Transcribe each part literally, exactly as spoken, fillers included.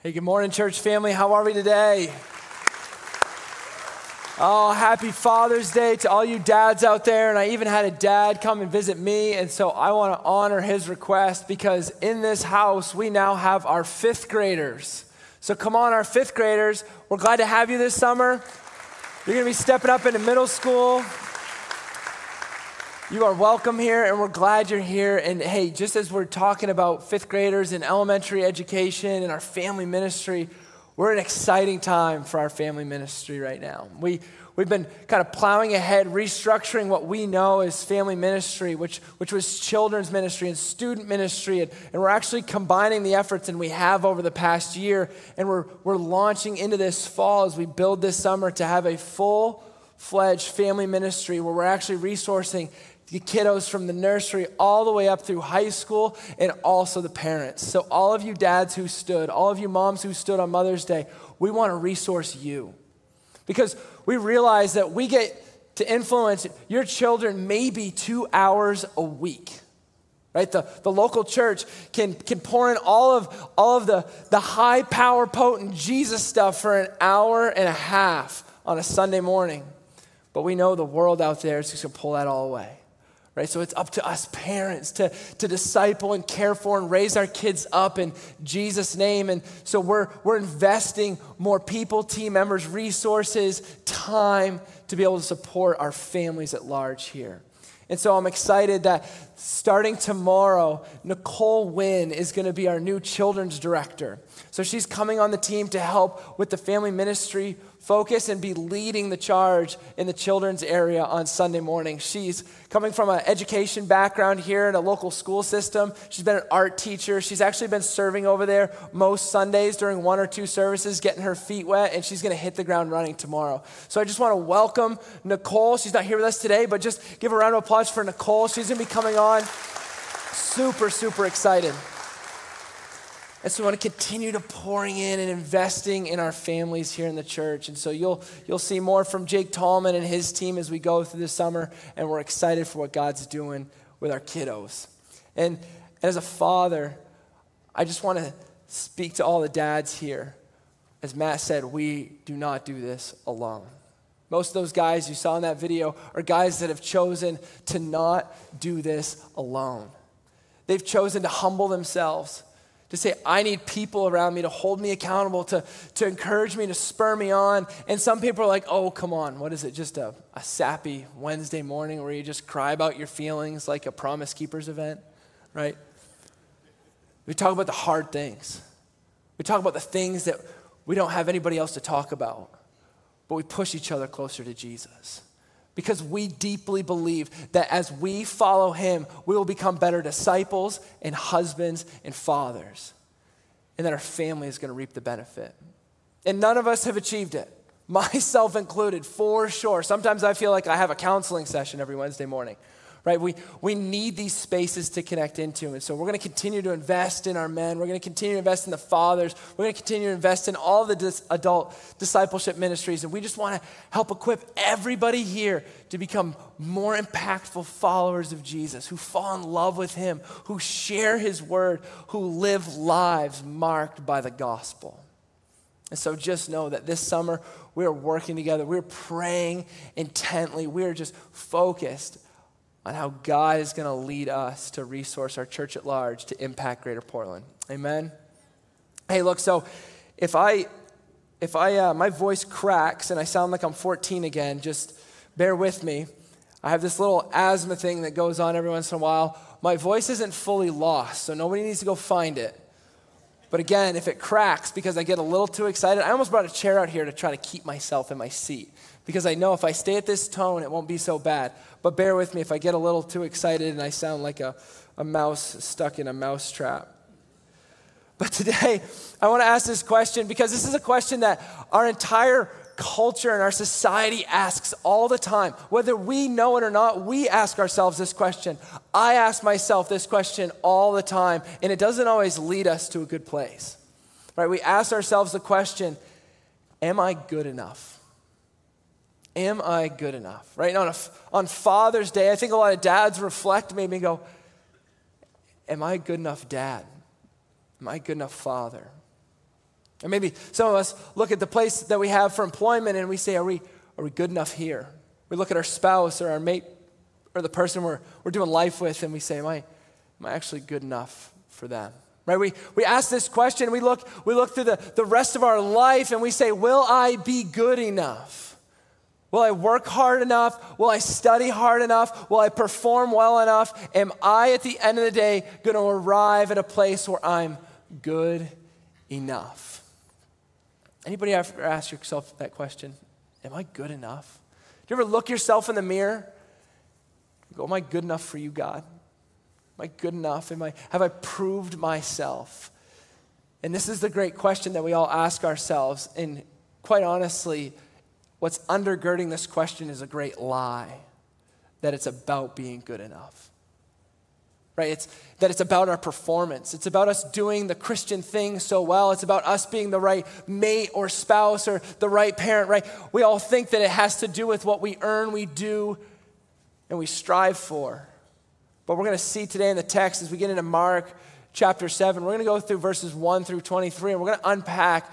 Hey, good morning, church family. How are we today? Oh, happy Father's Day to all you dads out there. And I even had a dad come and visit me. And so I want to honor his request because in this house, we now have our fifth graders. So come on, our fifth graders. We're glad to have you this summer. You're going to be stepping up into middle school. You are welcome here, and we're glad you're here. And hey, just as we're talking about fifth graders and elementary education and our family ministry, we're in an exciting time for our family ministry right now. We, we've been kind of plowing ahead, restructuring what we know as family ministry, which, which was children's ministry and student ministry. And, and we're actually combining the efforts, and we have over the past year. And we're, we're launching into this fall as we build this summer to have a full-fledged family ministry where we're actually resourcing the kiddos from the nursery all the way up through high school and also the parents. So all of you dads who stood, all of you moms who stood on Mother's Day, we want to resource you because we realize that we get to influence your children maybe two hours a week, right? The, the local church can, can pour in all of, all of the, the high power potent Jesus stuff for an hour and a half on a Sunday morning. But we know the world out there is just going to pull that all away. Right, so it's up to us parents to, to disciple and care for and raise our kids up in Jesus' name. And so we're, we're investing more people, team members, resources, time to be able to support our families at large here. And so I'm excited that starting tomorrow, Nicole Wynn is going to be our new children's director. So she's coming on the team to help with the family ministry focus and be leading the charge in the children's area on Sunday morning. She's coming from an education background here in a local school system. She's been an art teacher. She's actually been serving over there most Sundays during one or two services, getting her feet wet, and she's going to hit the ground running tomorrow. So I just want to welcome Nicole. She's not here with us today, but just give a round of applause for Nicole. She's going to be coming on. Super, super excited. And so we want to continue to pouring in and investing in our families here in the church. And so you'll you'll see more from Jake Tallman and his team as we go through this summer. And we're excited for what God's doing with our kiddos. And as a father, I just want to speak to all the dads here. As Matt said, we do not do this alone. Most of those guys you saw in that video are guys that have chosen to not do this alone. They've chosen to humble themselves, to say, I need people around me to hold me accountable, to, to encourage me, to spur me on. And some people are like, oh, come on, what is it, just a, a sappy Wednesday morning where you just cry about your feelings like a Promise Keepers event, right? We talk about the hard things. We talk about the things that we don't have anybody else to talk about, but we push each other closer to Jesus. Because we deeply believe that as we follow him, we will become better disciples and husbands and fathers. And that our family is going to reap the benefit. And none of us have achieved it, myself included, for sure. Sometimes I feel like I have a counseling session every Wednesday morning. Right? We, we need these spaces to connect into. And so we're going to continue to invest in our men. We're going to continue to invest in the fathers. We're going to continue to invest in all the dis- adult discipleship ministries. And we just want to help equip everybody here to become more impactful followers of Jesus, who fall in love with him, who share his word, who live lives marked by the gospel. And so just know that this summer we are working together. We're praying intently. We are just focused on how God is going to lead us to resource our church at large to impact Greater Portland. Amen? Hey, look, so if I, if I, uh, my voice cracks and I sound like I'm fourteen again, just bear with me. I have this little asthma thing that goes on every once in a while. My voice isn't fully lost, so nobody needs to go find it. But again, if it cracks because I get a little too excited, I almost brought a chair out here to try to keep myself in my seat because I know if I stay at this tone, it won't be so bad. But bear with me if I get a little too excited and I sound like a, a mouse stuck in a mouse trap. But today, I want to ask this question because this is a question that our entire culture and our society asks all the time. Whether we know it or not, we ask ourselves this question. I ask myself this question all the time, and it doesn't always lead us to a good place. Right? We ask ourselves the question, am I good enough? Am I good enough? Right? On, a, on Father's Day, I think a lot of dads reflect maybe and go, am I a good enough dad? Am I a good enough father? And maybe some of us look at the place that we have for employment and we say, are we, are we good enough here? We look at our spouse or our mate or the person we're, we're doing life with and we say, am I, am I actually good enough for them? Right? We, we ask this question, we look, we look through the, the rest of our life and we say, will I be good enough? Will I work hard enough? Will I study hard enough? Will I perform well enough? Am I, at the end of the day, going to arrive at a place where I'm good enough? Anybody ever ask yourself that question? Am I good enough? Do you ever look yourself in the mirror and go, am I good enough for you, God? Am I good enough? Am I, have I proved myself? And this is the great question that we all ask ourselves. And quite honestly, what's undergirding this question is a great lie, that it's about being good enough. Right? It's that it's about our performance. It's about us doing the Christian thing so well. It's about us being the right mate or spouse or the right parent, right? We all think that it has to do with what we earn, we do, and we strive for. But we're going to see today in the text as we get into Mark chapter seven, we're going to go through verses one through twenty-three, and we're going to unpack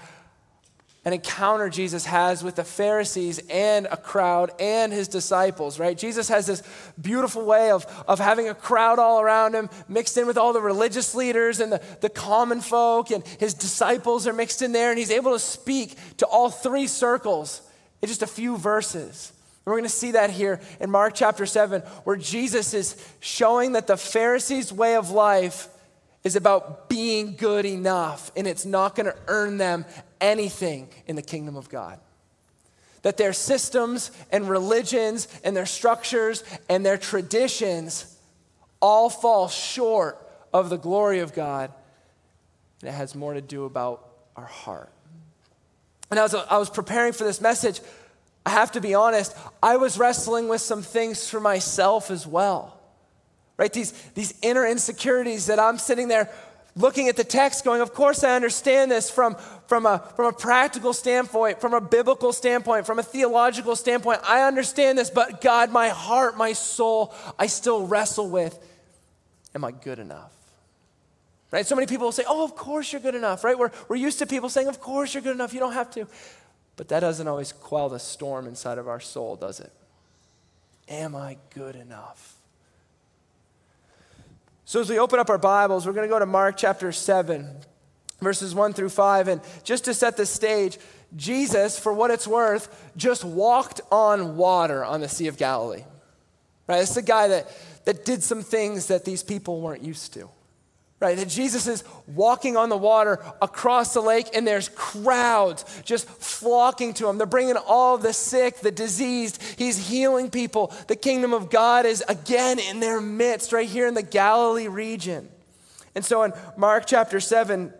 an encounter Jesus has with the Pharisees and a crowd and his disciples, right? Jesus has this beautiful way of, of having a crowd all around him, mixed in with all the religious leaders and the, the common folk, and his disciples are mixed in there, and he's able to speak to all three circles in just a few verses. And we're going to see that here in Mark chapter seven, where Jesus is showing that the Pharisees' way of life is about being good enough, and it's not going to earn them anything in the kingdom of God. That their systems and religions and their structures and their traditions all fall short of the glory of God, and it has more to do about our heart. And as I was preparing for this message, I have to be honest, I was wrestling with some things for myself as well. Right? These, these inner insecurities that I'm sitting there looking at the text going, of course I understand this from, from, a, from a practical standpoint, from a biblical standpoint, from a theological standpoint. I understand this, but God, my heart, my soul, I still wrestle with, am I good enough? Right? So many people will say, oh, of course you're good enough, right? We're, we're used to people saying, of course you're good enough, you don't have to. But that doesn't always quell the storm inside of our soul, does it? Am I good enough? So as we open up our Bibles, we're going to go to Mark chapter seven, verses one through five. And just to set the stage, Jesus, for what it's worth, just walked on water on the Sea of Galilee. Right? It's the guy that, that did some things that these people weren't used to. Right? That Jesus is walking on the water across the lake, and there's crowds just flocking to him. They're bringing all the sick, the diseased. He's healing people. The kingdom of God is again in their midst, right here in the Galilee region. And so in Mark chapter seven,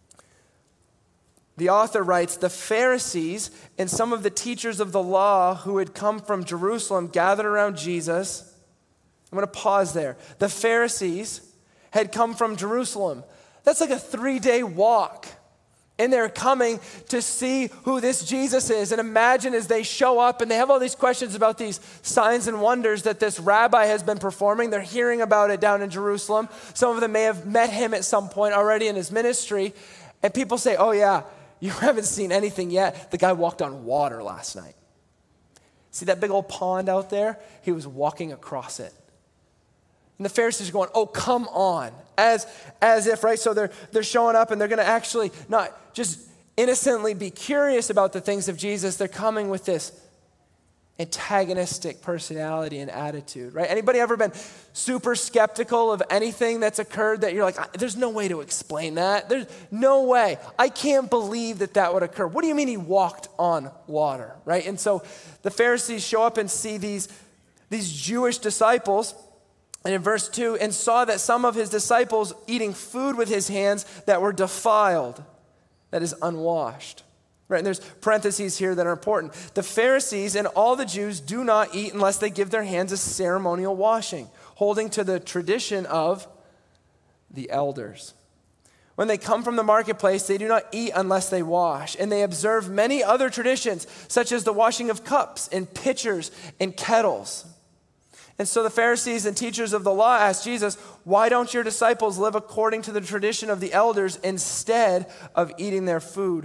the author writes, the Pharisees and some of the teachers of the law who had come from Jerusalem gathered around Jesus. I'm going to pause there. The Pharisees had come from Jerusalem. That's like a three-day walk. And they're coming to see who this Jesus is. And imagine as they show up and they have all these questions about these signs and wonders that this rabbi has been performing. They're hearing about it down in Jerusalem. Some of them may have met him at some point already in his ministry. And people say, oh yeah, you haven't seen anything yet. The guy walked on water last night. See that big old pond out there? He was walking across it. And the Pharisees are going, oh, come on. As, as if, right? So they're, they're showing up and they're going to actually not just innocently be curious about the things of Jesus. They're coming with this antagonistic personality and attitude, right? Anybody ever been super skeptical of anything that's occurred that you're like, there's no way to explain that. There's no way. I can't believe that that would occur. What do you mean he walked on water, right? And so the Pharisees show up and see these, these Jewish disciples. And in verse two, and saw that some of his disciples eating food with his hands that were defiled, that is unwashed. Right, and there's parentheses here that are important. The Pharisees and all the Jews do not eat unless they give their hands a ceremonial washing, holding to the tradition of the elders. When they come from the marketplace, they do not eat unless they wash. And they observe many other traditions, such as the washing of cups and pitchers and kettles. And so the Pharisees and teachers of the law asked Jesus, why don't your disciples live according to the tradition of the elders instead of eating their food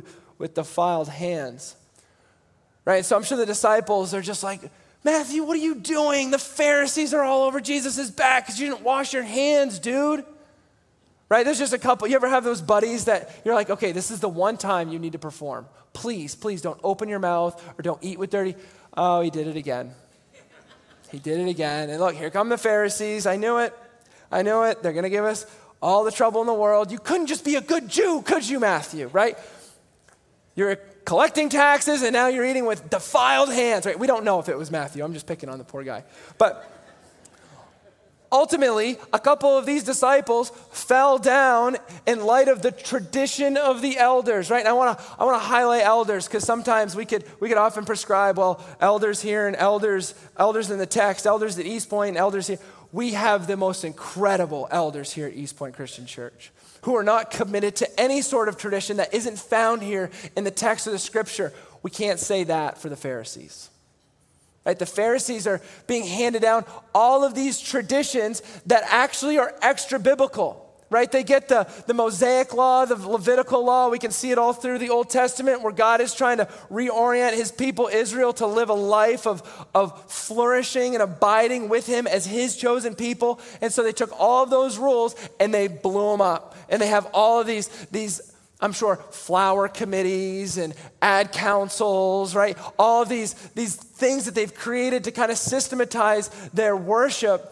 with defiled hands. Right? So I'm sure the disciples are just like, Matthew, what are you doing? The Pharisees are all over Jesus' back because you didn't wash your hands, dude. Right? There's just a couple. You ever have those buddies that you're like, okay, this is the one time you need to perform. Please, please don't open your mouth or don't eat with dirty. Oh, he did it again. He did it again. And look, here come the Pharisees. I knew it. I knew it. They're going to give us all the trouble in the world. You couldn't just be a good Jew, could you, Matthew? Right? You're collecting taxes and now you're eating with defiled hands. Right? We don't know if it was Matthew. I'm just picking on the poor guy. But ultimately, a couple of these disciples fell down in light of the tradition of the elders, right? And I want to I want to highlight elders because sometimes we could we could often prescribe, well, elders here and elders elders in the text, elders at East Point, and elders here. We have the most incredible elders here at East Point Christian Church who are not committed to any sort of tradition that isn't found here in the text of the scripture. We can't say that for the Pharisees. Right? The Pharisees are being handed down all of these traditions that actually are extra biblical. Right? They get the, the Mosaic law, the Levitical law. We can see it all through the Old Testament where God is trying to reorient his people, Israel, to live a life of, of flourishing and abiding with him as his chosen people. And so they took all of those rules and they blew them up. And they have all of these, these I'm sure, flower committees and ad councils, right? All of these, these things that they've created to kind of systematize their worship.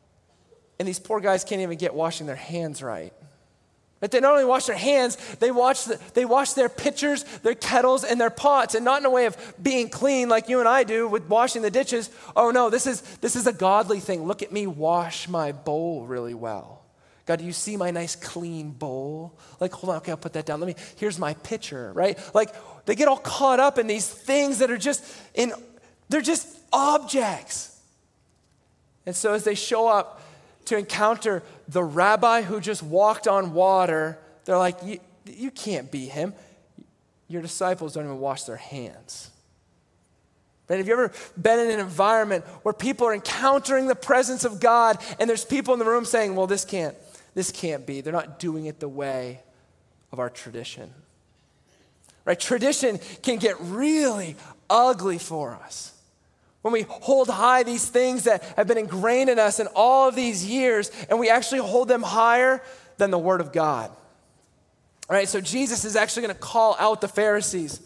And these poor guys can't even get washing their hands right. But they not only wash their hands, they wash, the, they wash their pitchers, their kettles, and their pots. And not in a way of being clean like you and I do with washing the dishes. Oh no, this is, this is a godly thing. Look at me wash my bowl really well. God, do you see my nice clean bowl? Like, hold on, okay, I'll put that down. Let me, here's my pitcher, right? Like, they get all caught up in these things that are just in, they're just objects. And so as they show up to encounter the rabbi who just walked on water, they're like, you, you can't be him. Your disciples don't even wash their hands. Right? Have you ever been in an environment where people are encountering the presence of God and there's people in the room saying, well, this can't, this can't be. They're not doing it the way of our tradition. Right? Tradition can get really ugly for us. When we hold high these things that have been ingrained in us in all of these years, and we actually hold them higher than the Word of God. All right, so Jesus is actually going to call out the Pharisees.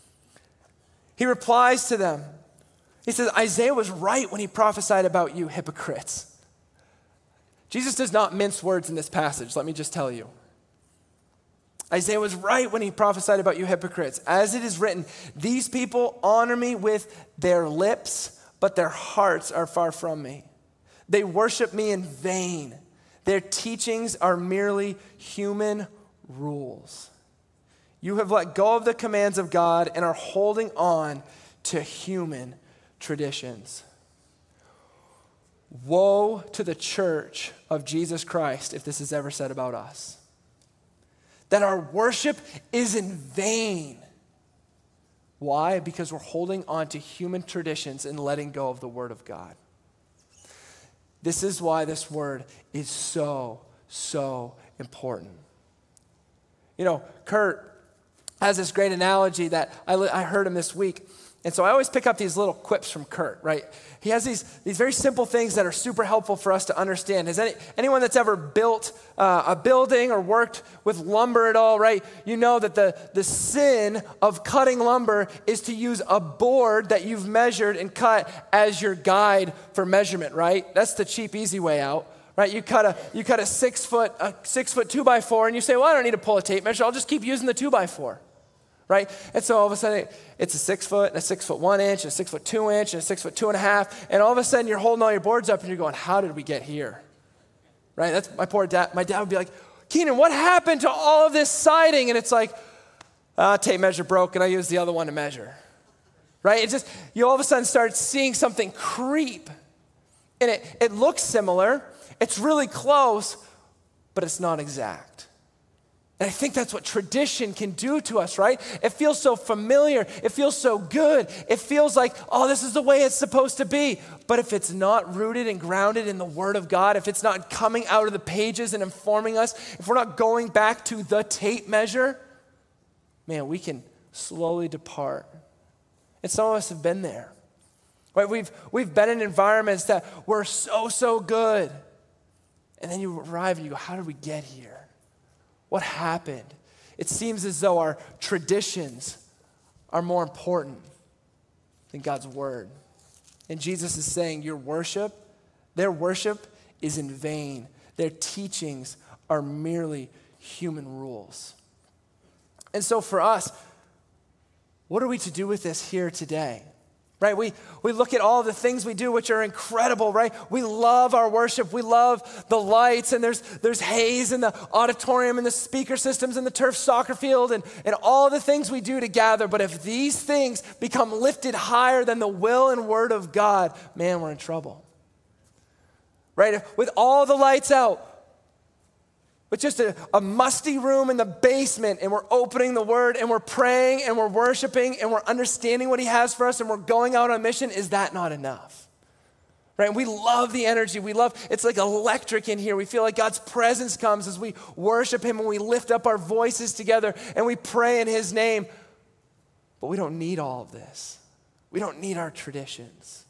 He replies to them. He says, Isaiah was right when he prophesied about you hypocrites. Jesus does not mince words in this passage, let me just tell you. Isaiah was right when he prophesied about you hypocrites. As it is written, these people honor me with their lips, but their hearts are far from me. They worship me in vain. Their teachings are merely human rules. You have let go of the commands of God and are holding on to human traditions. Woe to the church of Jesus Christ if this is ever said about us. That our worship is in vain. Why? Because we're holding on to human traditions and letting go of the Word of God. This is why this word is so, so important. You know, Kurt has this great analogy that I, I heard him this week. And so I always pick up these little quips from Kurt, right? He has these, these very simple things that are super helpful for us to understand. Has any, anyone that's ever built uh, a building or worked with lumber at all, right? You know that the, the sin of cutting lumber is to use a board that you've measured and cut as your guide for measurement, right? That's the cheap, easy way out, right? You cut a, you cut a six foot, a six foot two by four and you say, well, I don't need to pull a tape measure. I'll just keep using the two by four. Right? And so all of a sudden, it's a six foot and a six foot one inch and a six foot two inch and a six foot two and a half. And all of a sudden, you're holding all your boards up and you're going, how did we get here? Right? That's my poor dad. My dad would be like, Keenan, what happened to all of this siding? And it's like, uh, tape measure broke and I used the other one to measure. Right? It's just, you all of a sudden start seeing something creep. And it, it looks similar. It's really close, but it's not exact. And I think that's what tradition can do to us, right? It feels so familiar. It feels so good. It feels like, oh, this is the way it's supposed to be. But if it's not rooted and grounded in the Word of God, if it's not coming out of the pages and informing us, if we're not going back to the tape measure, man, we can slowly depart. And some of us have been there. Right? We've, we've been in environments that were so, so good. And then you arrive and you go, how did we get here? What happened? It seems as though our traditions are more important than God's word. And Jesus is saying, your worship, their worship is in vain. Their teachings are merely human rules. And so for us, what are we to do with this here today? Right? We, we look at all the things we do, which are incredible, right? We love our worship. We love the lights, and there's, there's haze in the auditorium and the speaker systems and the turf soccer field and, and all the things we do to gather. But if these things become lifted higher than the will and word of God, man, we're in trouble. Right? If, with all the lights out, with just a, a musty room in the basement, and we're opening the word and we're praying and we're worshiping and we're understanding what he has for us and we're going out on mission, is that not enough? Right? We love the energy. We love, it's like electric in here. We feel like God's presence comes as we worship him and we lift up our voices together and we pray in his name. But we don't need all of this. We don't need our traditions.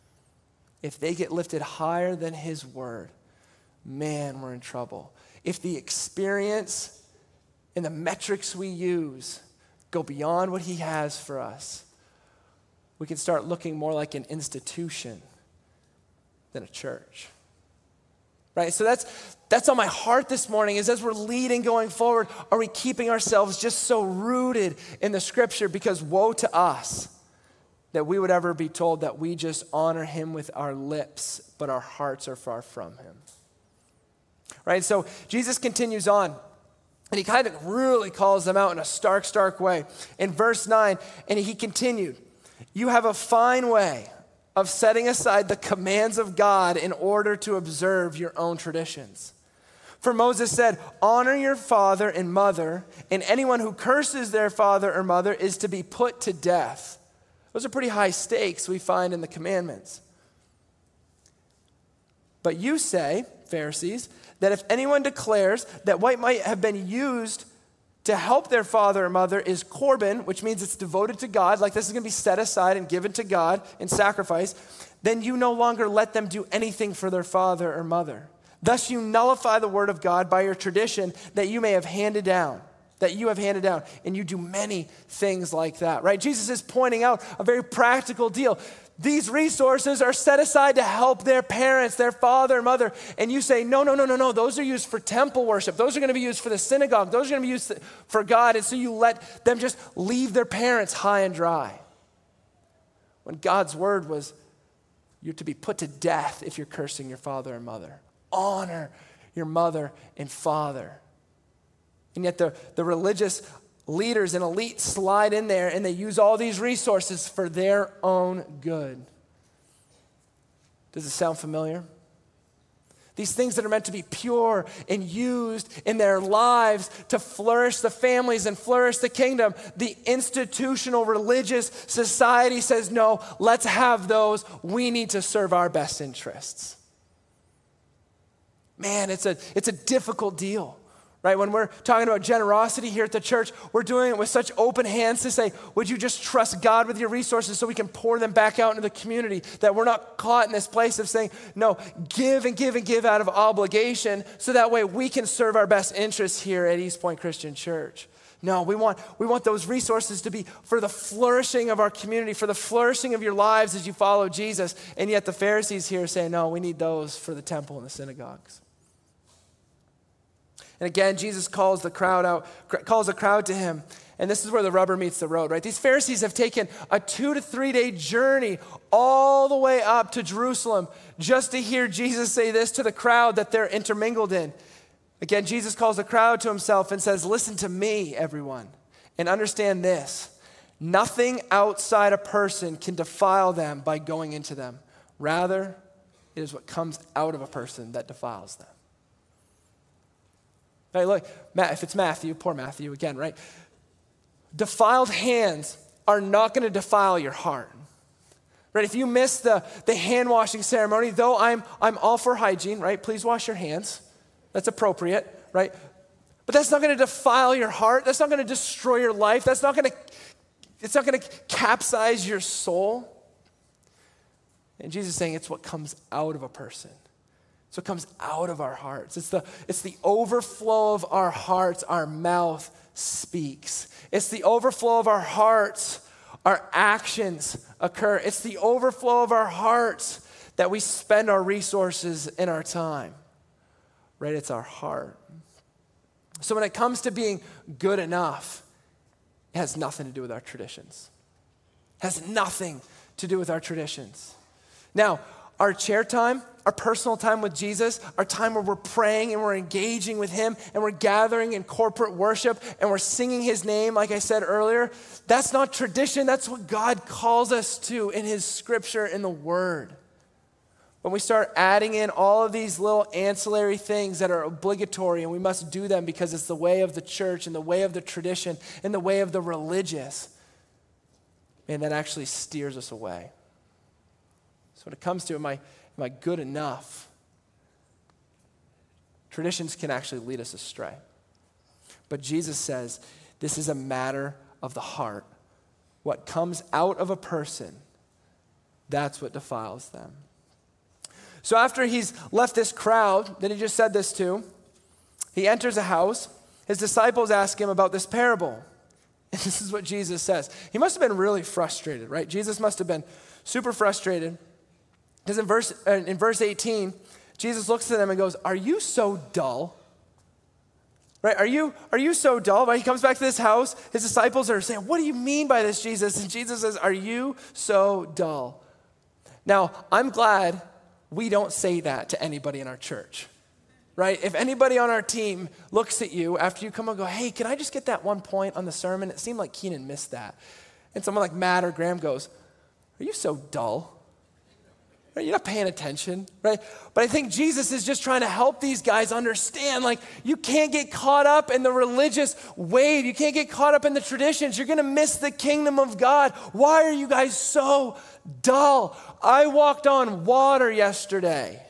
If they get lifted higher than his word, man, we're in trouble. If the experience and the metrics we use go beyond what he has for us, we can start looking more like an institution than a church. Right? So that's that's on my heart this morning, is as we're leading going forward, are we keeping ourselves just so rooted in the scripture? Because woe to us that we would ever be told that we just honor him with our lips, but our hearts are far from him. Right? So Jesus continues on, and he kind of really calls them out in a stark, stark way. In verse nine, and he continued, you have a fine way of setting aside the commands of God in order to observe your own traditions. For Moses said, honor your father and mother, and anyone who curses their father or mother is to be put to death. Those are pretty high stakes we find in the commandments. But you say, Pharisees, that if anyone declares that what might have been used to help their father or mother is korban, which means it's devoted to God, like this is going to be set aside and given to God in sacrifice, then you no longer let them do anything for their father or mother. Thus you nullify the word of God by your tradition that you may have handed down, that you have handed down, and you do many things like that, right? Jesus is pointing out a very practical deal. These resources are set aside to help their parents, their father and mother. And you say, no, no, no, no, no. Those are used for temple worship. Those are going to be used for the synagogue. Those are going to be used for God. And so you let them just leave their parents high and dry. When God's word was, you're to be put to death if you're cursing your father and mother. Honor your mother and father. And yet the, the religious leaders and elite slide in there and they use all these resources for their own good. Does it sound familiar? These things that are meant to be pure and used in their lives to flourish the families and flourish the kingdom. The institutional religious society says, no, let's have those. We need to serve our best interests. Man, it's a, it's a difficult deal. Right? When we're talking about generosity here at the church, we're doing it with such open hands to say, would you just trust God with your resources so we can pour them back out into the community, that we're not caught in this place of saying, no, give and give and give out of obligation so that way we can serve our best interests here at East Point Christian Church. No, we want, we want those resources to be for the flourishing of our community, for the flourishing of your lives as you follow Jesus. And yet the Pharisees here say, no, we need those for the temple and the synagogues. And again, Jesus calls the crowd out, calls the crowd to him. And this is where the rubber meets the road, right? These Pharisees have taken a two to three day journey all the way up to Jerusalem just to hear Jesus say this to the crowd that they're intermingled in. Again, Jesus calls the crowd to himself and says, listen to me, everyone, and understand this. Nothing outside a person can defile them by going into them. Rather, it is what comes out of a person that defiles them. Right, look, if it's Matthew, poor Matthew again, right? Defiled hands are not going to defile your heart. Right? If you miss the, the hand washing ceremony, though I'm I'm all for hygiene, right? Please wash your hands. That's appropriate, right? But that's not going to defile your heart. That's not going to destroy your life. That's not going to, it's not going to capsize your soul. And Jesus is saying it's what comes out of a person. It's what comes out of our hearts. It's the, it's the overflow of our hearts, our mouth speaks. It's the overflow of our hearts, our actions occur. It's the overflow of our hearts that we spend our resources and our time. Right? It's our heart. So when it comes to being good enough, it has nothing to do with our traditions. It has nothing to do with our traditions. Now, our chair time, our personal time with Jesus, our time where we're praying and we're engaging with him and we're gathering in corporate worship and we're singing his name, like I said earlier, that's not tradition. That's what God calls us to in his scripture in the word. When we start adding in all of these little ancillary things that are obligatory and we must do them because it's the way of the church and the way of the tradition and the way of the religious, man, that actually steers us away. So when it comes to, am I, am I good enough? Traditions can actually lead us astray. But Jesus says this is a matter of the heart. What comes out of a person, that's what defiles them. So after he's left this crowd that he just said this to, he enters a house. His disciples ask him about this parable. And this is what Jesus says. He must have been really frustrated, right? Jesus must have been super frustrated. Because in verse, uh, in verse eighteen, Jesus looks at them and goes, are you so dull? Right? Are you, are you so dull? Right? He comes back to this house. His disciples are saying, what do you mean by this, Jesus? And Jesus says, are you so dull? Now, I'm glad we don't say that to anybody in our church, right? If anybody on our team looks at you after you come and go, hey, can I just get that one point on the sermon? It seemed like Keenan missed that. And someone like Matt or Graham goes, are you so dull? Right? You're not paying attention, right? But I think Jesus is just trying to help these guys understand, like, you can't get caught up in the religious wave. You can't get caught up in the traditions. You're going to miss the kingdom of God. Why are you guys so dull? I walked on water yesterday.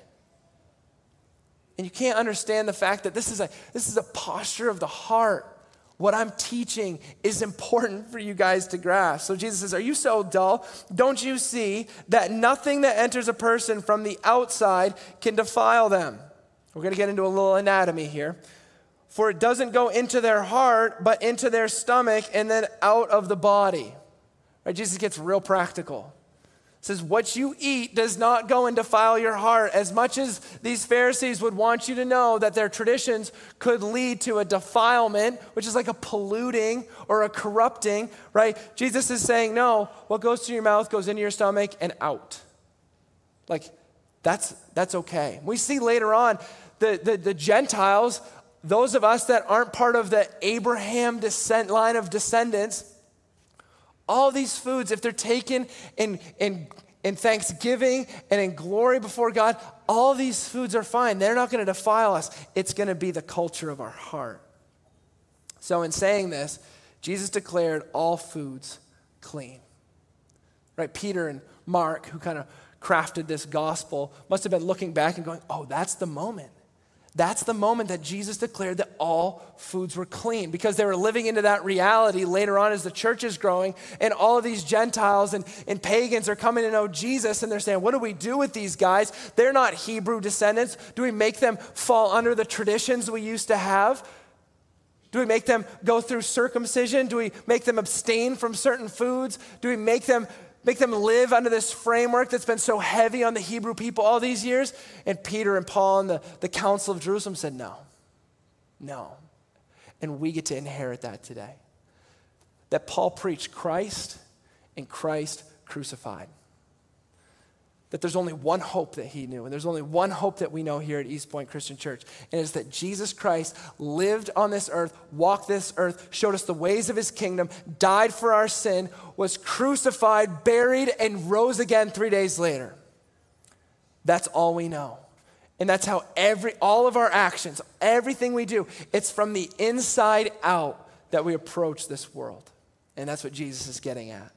And you can't understand the fact that this is a, this is a posture of the heart. What I'm teaching is important for you guys to grasp. So Jesus says, are you so dull? Don't you see that nothing that enters a person from the outside can defile them? We're going to get into a little anatomy here. For it doesn't go into their heart, but into their stomach and then out of the body. Right? Jesus gets real practical. It says, what you eat does not go and defile your heart. As much as these Pharisees would want you to know that their traditions could lead to a defilement, which is like a polluting or a corrupting, right? Jesus is saying, no, what goes through your mouth goes into your stomach and out. Like, that's that's okay. We see later on the, the, the Gentiles, those of us that aren't part of the Abraham descent line of descendants, all these foods, if they're taken in, in, in thanksgiving and in glory before God, all these foods are fine. They're not going to defile us. It's going to be the culture of our heart. So in saying this, Jesus declared all foods clean. Right? Peter and Mark, who kind of crafted this gospel, must have been looking back and going, oh, that's the moment. That's the moment that Jesus declared that all foods were clean, because they were living into that reality later on as the church is growing and all of these Gentiles and, and pagans are coming to know Jesus, and they're saying, what do we do with these guys? They're not Hebrew descendants. Do we make them fall under the traditions we used to have? Do we make them go through circumcision? Do we make them abstain from certain foods? Do we make them Make them live under this framework that's been so heavy on the Hebrew people all these years? And Peter and Paul and the, the Council of Jerusalem said, no, no. And we get to inherit that today. That Paul preached Christ and Christ crucified. That there's only one hope that he knew, and there's only one hope that we know here at East Point Christian Church, and it's that Jesus Christ lived on this earth, walked this earth, showed us the ways of his kingdom, died for our sin, was crucified, buried, and rose again three days later. That's all we know. And that's how every all of our actions, everything we do, it's from the inside out that we approach this world. And that's what Jesus is getting at.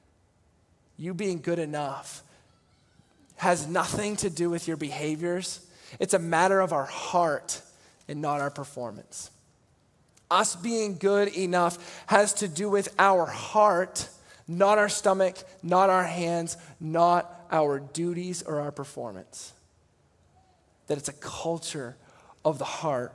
You being good enough has nothing to do with your behaviors. It's a matter of our heart and not our performance. Us being good enough has to do with our heart, not our stomach, not our hands, not our duties or our performance. That it's a culture of the heart.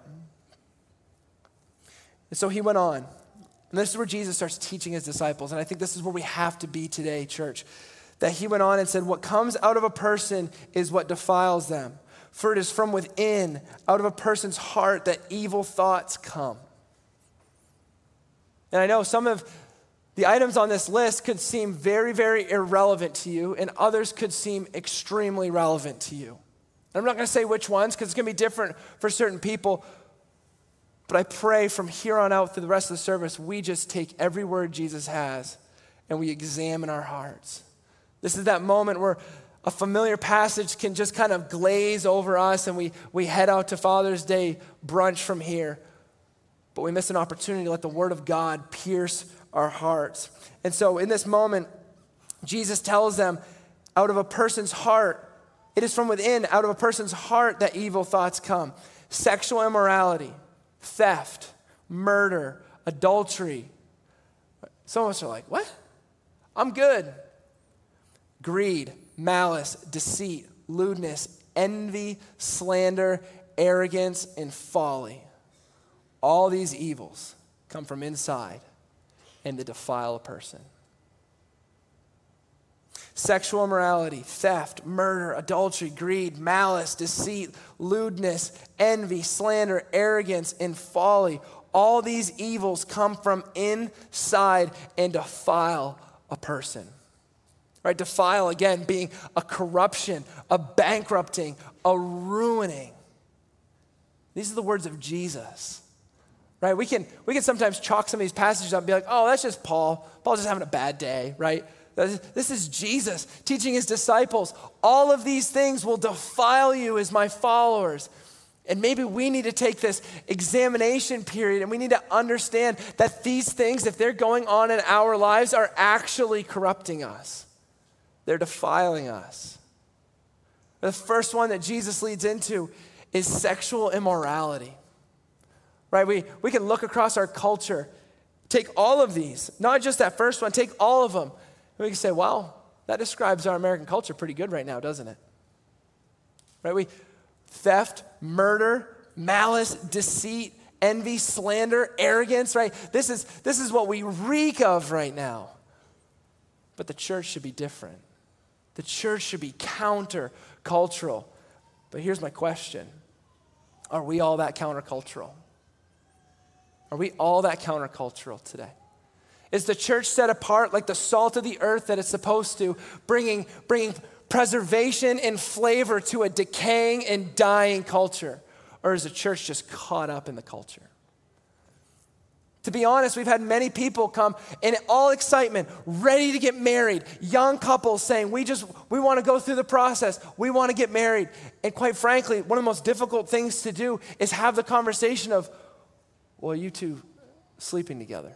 And so he went on. And this is where Jesus starts teaching his disciples. And I think this is where we have to be today, church. That he went on and said, what comes out of a person is what defiles them. For it is from within, out of a person's heart, that evil thoughts come. And I know some of the items on this list could seem very, very irrelevant to you, and others could seem extremely relevant to you. And I'm not going to say which ones, because it's going to be different for certain people. But I pray from here on out through the rest of the service, we just take every word Jesus has and we examine our hearts. This is that moment where a familiar passage can just kind of glaze over us and we, we head out to Father's Day brunch from here. But we miss an opportunity to let the word of God pierce our hearts. And so in this moment, Jesus tells them, out of a person's heart, it is from within, out of a person's heart that evil thoughts come. Sexual immorality, theft, murder, adultery. Some of us are like, what? I'm good. Greed, malice, deceit, lewdness, envy, slander, arrogance, and folly. All these evils come from inside and they defile a person. Sexual immorality, theft, murder, adultery, greed, malice, deceit, lewdness, envy, slander, arrogance, and folly. All these evils come from inside and defile a person. Right? Defile, again, being a corruption, a bankrupting, a ruining. These are the words of Jesus. Right? We can, we can sometimes chalk some of these passages up and be like, oh, that's just Paul. Paul's just having a bad day, right? This is Jesus teaching his disciples. All of these things will defile you as my followers. And maybe we need to take this examination period and we need to understand that these things, if they're going on in our lives, are actually corrupting us. They're defiling us. The first one that Jesus leads into is sexual immorality. Right? We, we can look across our culture, take all of these, not just that first one, take all of them. And we can say, wow, that describes our American culture pretty good right now, doesn't it? Right? We theft, murder, malice, deceit, envy, slander, arrogance, right? This is, this is what we reek of right now. But the church should be different. The church should be counter-cultural. But here's my question. Are we all that countercultural? Are we all that countercultural today? Is the church set apart like the salt of the earth that it's supposed to, bringing, bringing preservation and flavor to a decaying and dying culture? Or is the church just caught up in the culture? To be honest, we've had many people come in all excitement, ready to get married. Young couples saying, we just, we want to go through the process. We want to get married. And quite frankly, one of the most difficult things to do is have the conversation of, well, you two sleeping together.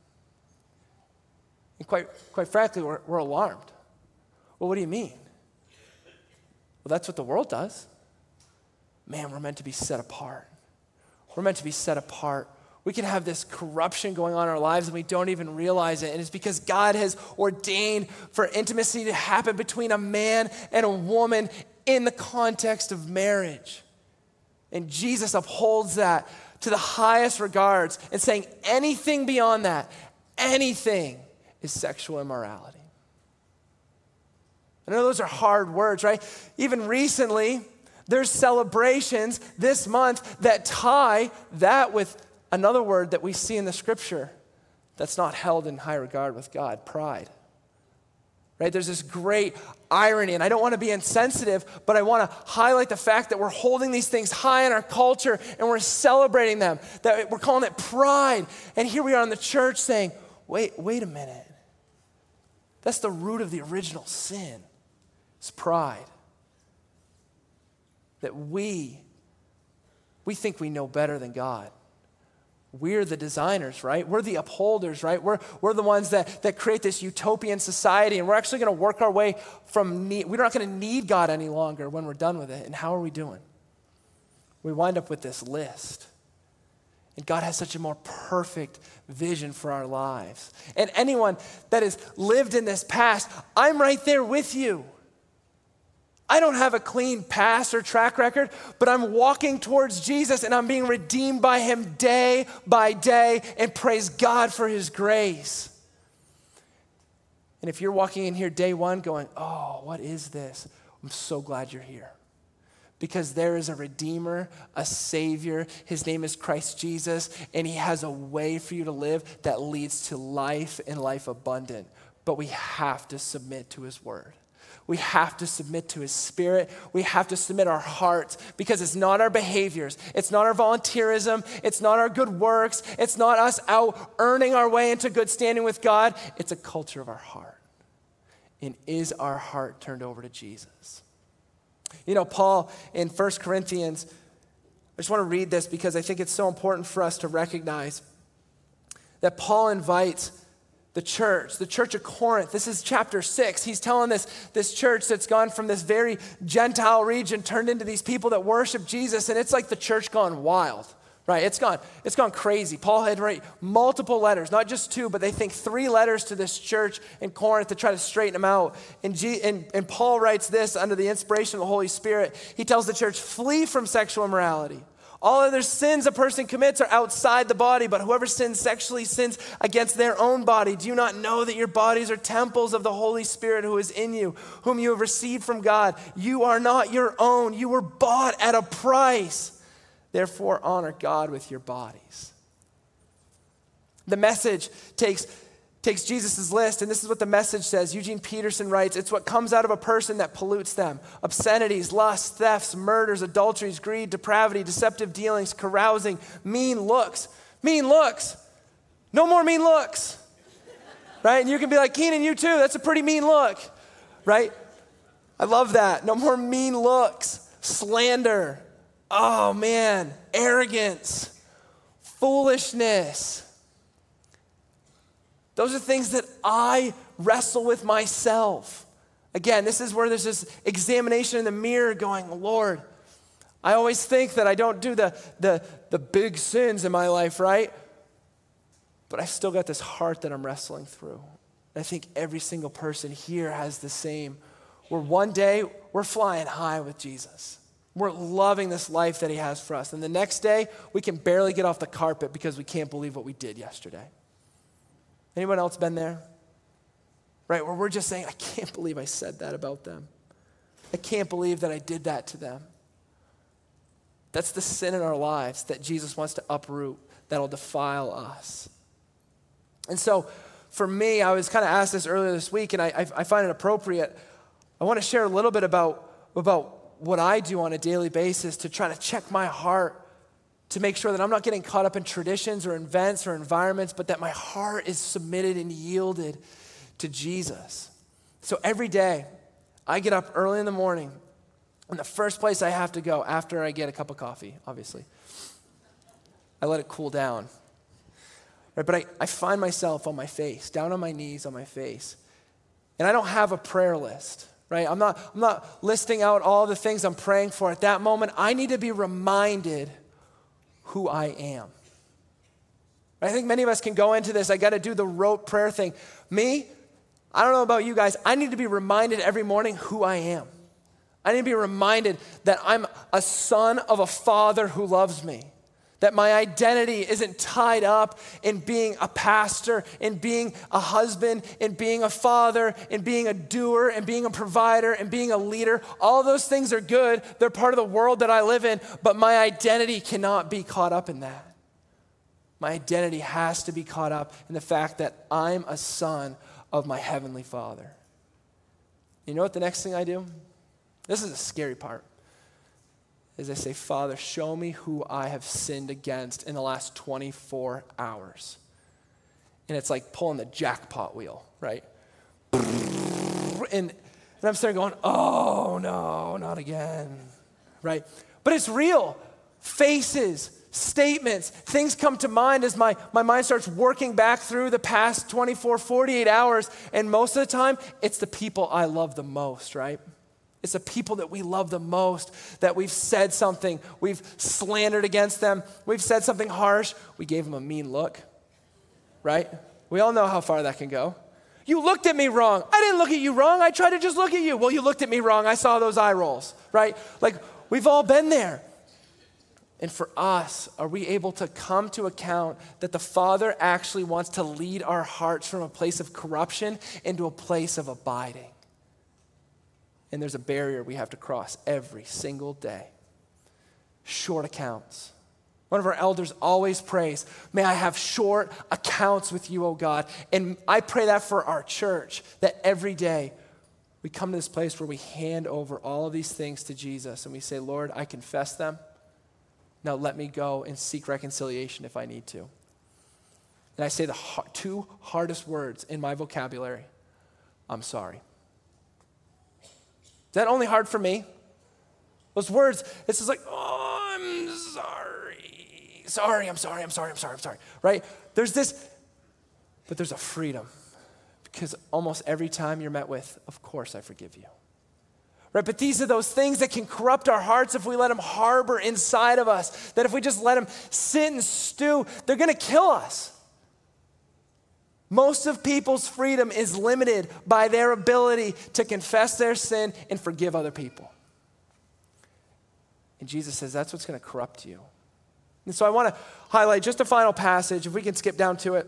And quite, quite frankly, we're, we're alarmed. Well, what do you mean? Well, that's what the world does. Man, we're meant to be set apart. We're meant to be set apart. We can have this corruption going on in our lives and we don't even realize it. And it's because God has ordained for intimacy to happen between a man and a woman in the context of marriage. And Jesus upholds that to the highest regards and saying anything beyond that, anything is sexual immorality. I know those are hard words, right? Even recently, there's celebrations this month that tie that with another word that we see in the scripture that's not held in high regard with God, pride. Right? There's this great irony, and I don't want to be insensitive, but I want to highlight the fact that we're holding these things high in our culture and we're celebrating them, that we're calling it pride. And here we are in the church saying, wait, wait a minute. That's the root of the original sin. It's pride. That we, we think we know better than God. We're the designers, right? We're the upholders, right? We're, we're the ones that, that create this utopian society, and we're actually going to work our way from need. We're not going to need God any longer when we're done with it. And how are we doing? We wind up with this list. And God has such a more perfect vision for our lives. And anyone that has lived in this past, I'm right there with you. I don't have a clean past or track record, but I'm walking towards Jesus and I'm being redeemed by him day by day, and praise God for his grace. And if you're walking in here day one going, oh, what is this? I'm so glad you're here. Because there is a Redeemer, a Savior. His name is Christ Jesus, and he has a way for you to live that leads to life and life abundant. But we have to submit to his word. We have to submit to his spirit. We have to submit our hearts, because it's not our behaviors. It's not our volunteerism. It's not our good works. It's not us out earning our way into good standing with God. It's a culture of our heart. And is our heart turned over to Jesus? You know, Paul in First Corinthians, I just want to read this because I think it's so important for us to recognize that Paul invites the church, the church of Corinth. This is chapter six. He's telling this, this church that's gone from this very Gentile region turned into these people that worship Jesus, and it's like the church gone wild, right? It's gone, it's gone crazy. Paul had written multiple letters, not just two, but they think three letters to this church in Corinth to try to straighten them out. And, G, and, and Paul writes this under the inspiration of the Holy Spirit. He tells the church, flee from sexual immorality. All other sins a person commits are outside the body, but whoever sins sexually sins against their own body. Do you not know that your bodies are temples of the Holy Spirit who is in you, whom you have received from God? You are not your own. You were bought at a price. Therefore, honor God with your bodies. The Message takes, takes Jesus' list, and this is what the Message says. Eugene Peterson writes, it's what comes out of a person that pollutes them. Obscenities, lusts, thefts, murders, adulteries, greed, depravity, deceptive dealings, carousing, mean looks. Mean looks. No more mean looks. Right? And you can be like, Keenan, you too. That's a pretty mean look. Right? I love that. No more mean looks. Slander. Oh man, arrogance, foolishness. Those are things that I wrestle with myself. Again, this is where there's this examination in the mirror going, Lord, I always think that I don't do the, the, the big sins in my life, right? But I've still got this heart that I'm wrestling through. And I think every single person here has the same, where one day we're flying high with Jesus. We're loving this life that he has for us. And the next day, we can barely get off the carpet because we can't believe what we did yesterday. Anyone else been there? Right, where we're just saying, I can't believe I said that about them. I can't believe that I did that to them. That's the sin in our lives that Jesus wants to uproot, that'll defile us. And so, for me, I was kind of asked this earlier this week, and I, I, I find it appropriate. I want to share a little bit about, about what I do on a daily basis to try to check my heart to make sure that I'm not getting caught up in traditions or events or environments, but that my heart is submitted and yielded to Jesus. So every day, I get up early in the morning, and the first place I have to go after I get a cup of coffee, obviously, I let it cool down. Right, but I, I find myself on my face, down on my knees on my face, and I don't have a prayer list. Right? I'm not, I'm not listing out all the things I'm praying for. At that moment, I need to be reminded who I am. I think many of us can go into this, I got to do the rote prayer thing. Me, I don't know about you guys, I need to be reminded every morning who I am. I need to be reminded that I'm a son of a father who loves me. That my identity isn't tied up in being a pastor, in being a husband, in being a father, in being a doer, in being a provider, in being a leader. All those things are good. They're part of the world that I live in, but my identity cannot be caught up in that. My identity has to be caught up in the fact that I'm a son of my heavenly Father. You know what the next thing I do? This is a scary part. Is I say, Father, show me who I have sinned against in the last twenty-four hours. And it's like pulling the jackpot wheel, right? And, and I'm starting going, oh no, not again, right? But it's real. Faces, statements, things come to mind as my, my mind starts working back through the past twenty-four, forty-eight hours. And most of the time, it's the people I love the most, right? It's the people that we love the most, that we've said something, we've slandered against them, we've said something harsh, we gave them a mean look, right? We all know how far that can go. You looked at me wrong. I didn't look at you wrong. I tried to just look at you. Well, you looked at me wrong. I saw those eye rolls, right? Like, we've all been there. And for us, are we able to come to account that the Father actually wants to lead our hearts from a place of corruption into a place of abiding? And there's a barrier we have to cross every single day. Short accounts. One of our elders always prays, may I have short accounts with you, O God. And I pray that for our church, that every day we come to this place where we hand over all of these things to Jesus and we say, Lord, I confess them. Now let me go and seek reconciliation if I need to. And I say the two hardest words in my vocabulary, I'm sorry. Is that only hard for me? Those words, it's just like, oh, I'm sorry. Sorry, I'm sorry, I'm sorry, I'm sorry, I'm sorry, right? There's this, but there's a freedom because almost every time you're met with, of course I forgive you. Right, but these are those things that can corrupt our hearts if we let them harbor inside of us, that if we just let them sit and stew, they're gonna kill us. Most of people's freedom is limited by their ability to confess their sin and forgive other people. And Jesus says that's what's gonna corrupt you. And so I wanna highlight just a final passage, if we can skip down to it.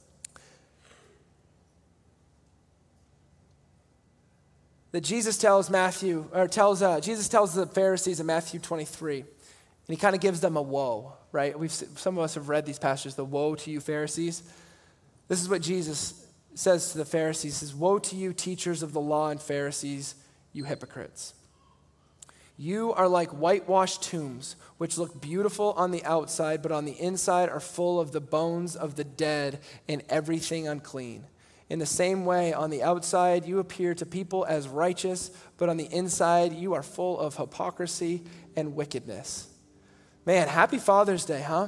That Jesus tells Matthew, or tells, uh, Jesus tells the Pharisees in Matthew twenty-three, and he kind of gives them a woe, right? We've Some of us have read these passages, the woe to you Pharisees. This is what Jesus says to the Pharisees, he says, woe to you teachers of the law and Pharisees, you hypocrites. You are like whitewashed tombs, which look beautiful on the outside, but on the inside are full of the bones of the dead and everything unclean. In the same way, on the outside, you appear to people as righteous, but on the inside, you are full of hypocrisy and wickedness. Man, happy Father's Day, huh?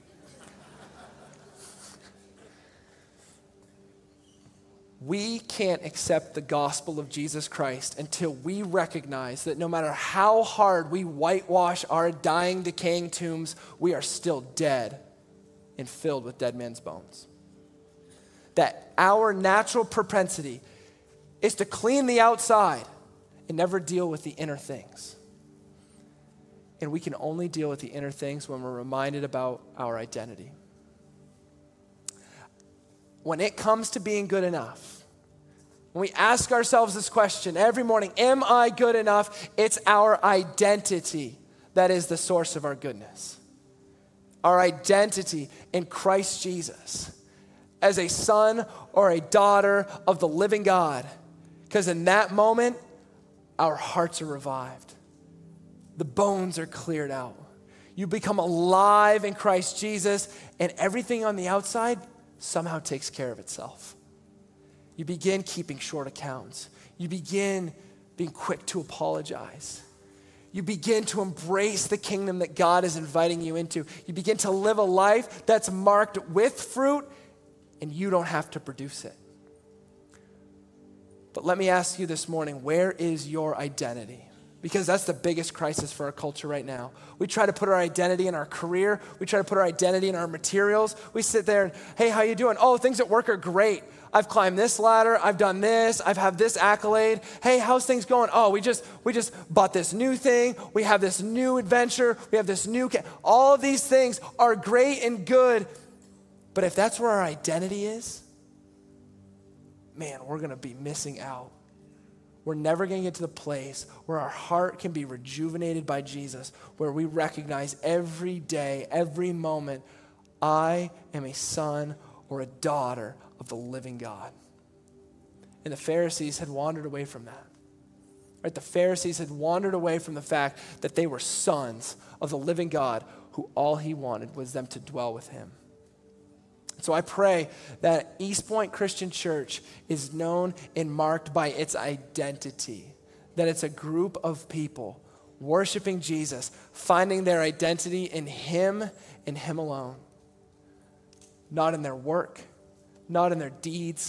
We can't accept the gospel of Jesus Christ until we recognize that no matter how hard we whitewash our dying, decaying tombs, we are still dead and filled with dead men's bones. That our natural propensity is to clean the outside and never deal with the inner things. And we can only deal with the inner things when we're reminded about our identity. When it comes to being good enough, when we ask ourselves this question every morning, am I good enough? It's our identity that is the source of our goodness. Our identity in Christ Jesus as a son or a daughter of the living God. Because in that moment, our hearts are revived. The bones are cleared out. You become alive in Christ Jesus, and everything on the outside somehow takes care of itself. You begin keeping short accounts. You begin being quick to apologize. You begin to embrace the kingdom that God is inviting you into. You begin to live a life that's marked with fruit, and you don't have to produce it. But let me ask you this morning, where is your identity? Because that's the biggest crisis for our culture right now. We try to put our identity in our career. We try to put our identity in our materials. We sit there and, hey, how you doing? Oh, things at work are great. I've climbed this ladder. I've done this. I've had this accolade. Hey, how's things going? Oh, we just we just bought this new thing. We have this new adventure. We have this new, ca- all of these things are great and good. But if that's where our identity is, man, we're going to be missing out. We're never going to get to the place where our heart can be rejuvenated by Jesus, where we recognize every day, every moment, I am a son or a daughter of the living God. And the Pharisees had wandered away from that. Right? The Pharisees had wandered away from the fact that they were sons of the living God, who all he wanted was them to dwell with him. So I pray that East Point Christian Church is known and marked by its identity, that it's a group of people worshiping Jesus, finding their identity in him and him alone. Not in their work, not in their deeds,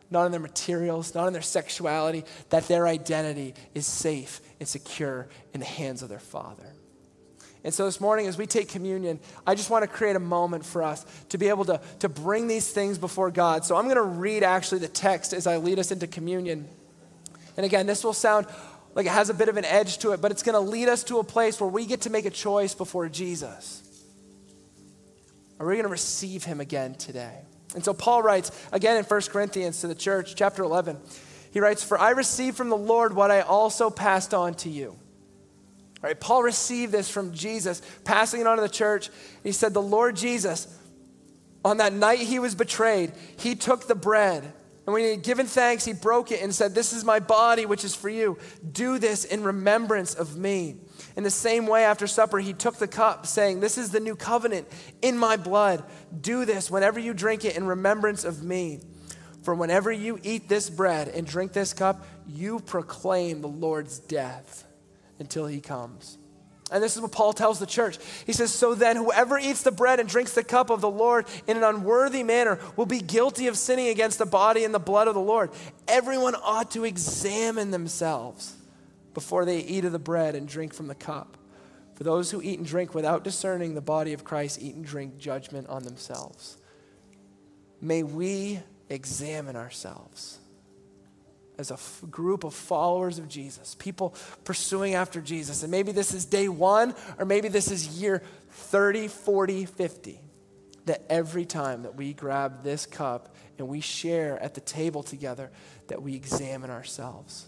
not on their materials, not on their sexuality, that their identity is safe and secure in the hands of their Father. And so this morning, as we take communion, I just want to create a moment for us to be able to, to bring these things before God. So I'm going to read actually the text as I lead us into communion. And again, this will sound like it has a bit of an edge to it, but it's going to lead us to a place where we get to make a choice before Jesus. Are we going to receive him again today? And so Paul writes, again in First Corinthians to the church, chapter eleven, he writes, "For I received from the Lord what I also passed on to you." All right, Paul received this from Jesus, passing it on to the church. He said, the Lord Jesus, on that night he was betrayed, he took the bread. And when he had given thanks, he broke it and said, "This is my body, which is for you. Do this in remembrance of me." In the same way, after supper, he took the cup, saying, "This is the new covenant in my blood. Do this whenever you drink it in remembrance of me. For whenever you eat this bread and drink this cup, you proclaim the Lord's death until he comes." And this is what Paul tells the church. He says, "So then whoever eats the bread and drinks the cup of the Lord in an unworthy manner will be guilty of sinning against the body and the blood of the Lord. Everyone ought to examine themselves before they eat of the bread and drink from the cup. For those who eat and drink without discerning the body of Christ eat and drink judgment on themselves." May we examine ourselves as a f- group of followers of Jesus, people pursuing after Jesus. And maybe this is day one, or maybe this is year thirty, forty, fifty, that every time that we grab this cup and we share at the table together, that we examine ourselves.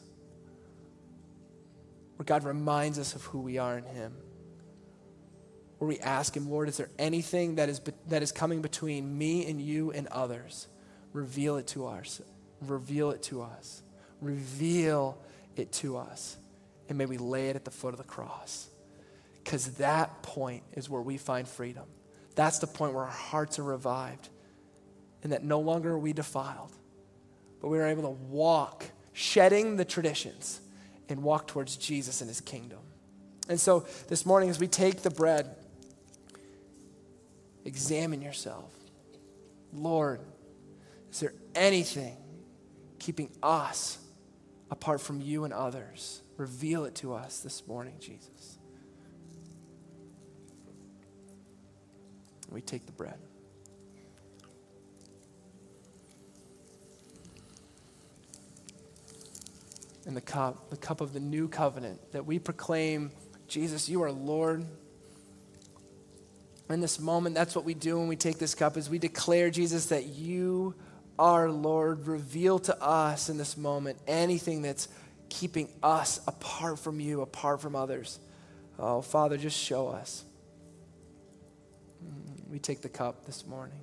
Where God reminds us of who we are in him. Where we ask him, "Lord, is there anything that is be- that is coming between me and you and others? Reveal it to us. Reveal it to us. Reveal it to us." And may we lay it at the foot of the cross. Because that point is where we find freedom. That's the point where our hearts are revived. And that no longer are we defiled, but we are able to walk, shedding the traditions, and walk towards Jesus and his kingdom. And so this morning, as we take the bread, examine yourself. Lord, is there anything keeping us apart from you and others? Reveal it to us this morning, Jesus. We take the bread. And the cup, the cup of the new covenant, that we proclaim, Jesus, you are Lord. In this moment, that's what we do when we take this cup, is we declare, Jesus, that you are Lord. Reveal to us in this moment anything that's keeping us apart from you, apart from others. Oh, Father, just show us. We take the cup this morning.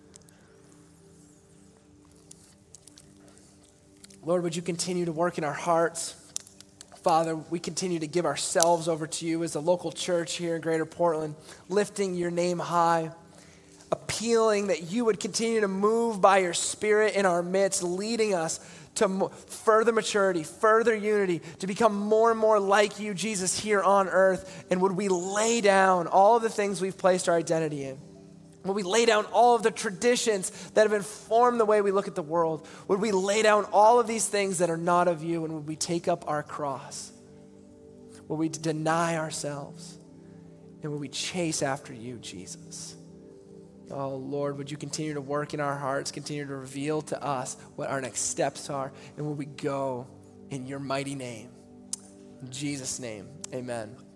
Lord, would you continue to work in our hearts? Father, we continue to give ourselves over to you as a local church here in Greater Portland, lifting your name high, appealing that you would continue to move by your Spirit in our midst, leading us to further maturity, further unity, to become more and more like you, Jesus, here on earth. And would we lay down all of the things we've placed our identity in? Would we lay down all of the traditions that have informed the way we look at the world? Would we lay down all of these things that are not of you? And would we take up our cross? Would we deny ourselves? And would we chase after you, Jesus? Oh, Lord, would you continue to work in our hearts, continue to reveal to us what our next steps are, and would we go in your mighty name? In Jesus' name, amen.